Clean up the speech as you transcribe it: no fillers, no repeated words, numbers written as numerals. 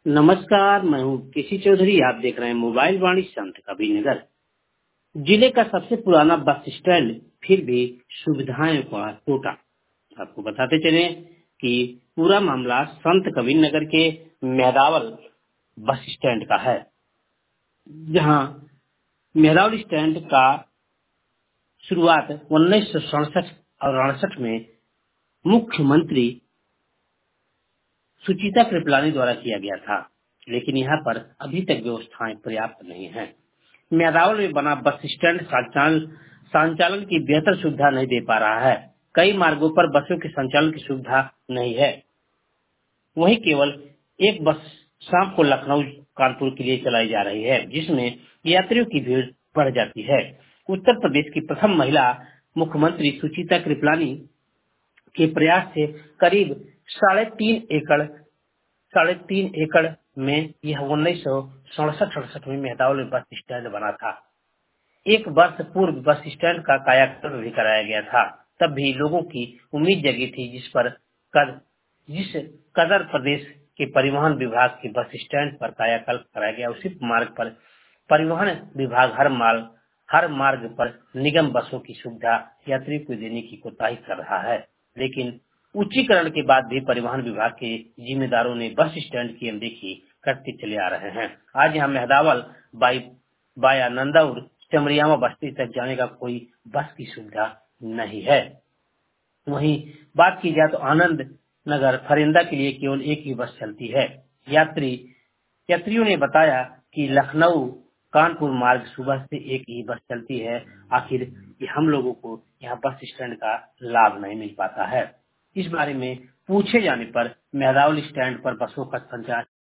नमस्कार, मैं हूँ केसी चौधरी। आप देख रहे हैं मोबाइल वाणी संत कबीरनगर। जिले का सबसे पुराना बस स्टैंड फिर भी सुविधाएं का टोटा। आपको बताते चले कि पूरा मामला संत कबीरनगर के मेहदावल बस स्टैंड का है, जहां मेहदावल स्टैंड का शुरुआत 1967 और 68 में मुख्यमंत्री सुचिता कृपलानी द्वारा किया गया था, लेकिन यहाँ पर अभी तक व्यवस्थाएं पर्याप्त नहीं हैं। मेहदावल में बना बस स्टैंड संचालन की बेहतर सुविधा नहीं दे पा रहा है। कई मार्गों पर बसों के संचालन की सुविधा नहीं है। वहीं केवल एक बस शाम को लखनऊ कानपुर के लिए चलाई जा रही है, जिसमें यात्रियों की भीड़ बढ़ जाती है। उत्तर प्रदेश की प्रथम महिला मुख्यमंत्री सुचिता कृपलानी के प्रयास से करीब साढ़े तीन एकड़ में यह 1967-68 में मेहदावल बस स्टैंड बना था। एक वर्ष पूर्व बस स्टैंड का कायाकल्प भी कराया गया था। तब भी लोगों की उम्मीद जगी थी, जिस कदर प्रदेश के परिवहन विभाग के बस स्टैंड पर कायाकल्प कराया गया, उसी मार्ग पर परिवहन विभाग हर मार्ग पर निगम बसों की सुविधा यात्री को देने की कोताही कर रहा है। लेकिन उच्चीकरण के बाद भी परिवहन विभाग के जिम्मेदारों ने बस स्टैंड की अनदेखी करते चले आ रहे हैं। आज यहाँ मेहदावल बाया नंदौर चमरियामा बस्ती तक जाने का कोई बस की सुविधा नहीं है। वहीं बात की जाए तो आनंद नगर फरिंदा के लिए केवल एक ही बस चलती है। यात्रियों ने बताया कि लखनऊ कानपुर मार्ग सुबह से एक ही बस चलती है। आखिर ये हम लोगों को यहाँ बस स्टैंड का लाभ नहीं मिल पाता है। इस बारे में पूछे जाने पर मेहदावल स्टैंड पर बसों का संचार